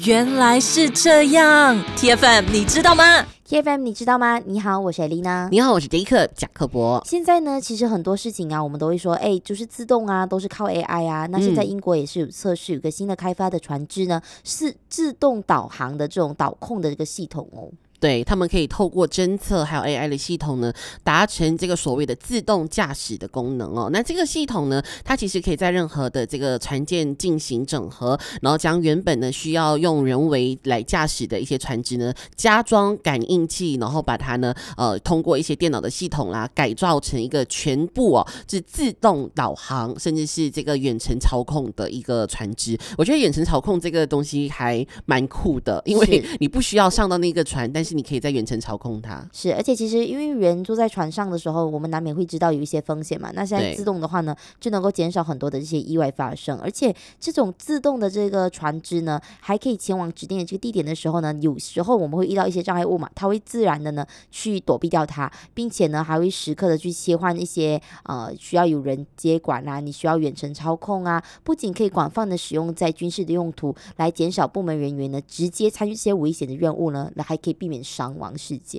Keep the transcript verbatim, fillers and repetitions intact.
原来是这样 ，T F M 你知道吗 ？T F M 你知道吗？你好，我是 Elena。 你好，我是杰克贾克伯。 现在呢，其实很多事情啊，我们都会说，哎，就是自动啊，都是靠 A I 啊。那现在英国也是有测试，有个新的开发的船只呢，是自动导航的这种导控的这个系统哦。 对，他们可以透过侦测还有 A I 的系统呢，达成这个所谓的自动驾驶的功能哦。那这个系统呢，它其实可以在任何的这个船舰进行整合，然后将原本呢需要用人为来驾驶的一些船只呢，加装感应器，然后把它呢，呃，通过一些电脑的系统啦，改造成一个全部哦是自动导航，甚至是这个远程操控的一个船只。我觉得远程操控这个东西还蛮酷的，因为你不需要上到那个船，但是你可以在远程操控它。 是，而且其实因为人坐在船上的时候，我们难免会知道有一些风险嘛。那现在自动的话呢，就能够减少很多的这些意外发生。而且这种自动的这个船只呢，还可以前往指定的这个地点的时候呢，有时候我们会遇到一些障碍物嘛，它会自然的呢去躲避掉它，并且呢还会时刻的去切换一些呃需要有人接管啊，你需要远程操控啊，不仅可以广泛的使用在军事的用途，来减少部门人员呢直接参与这些危险的任务呢，那还可以避免伤亡事件。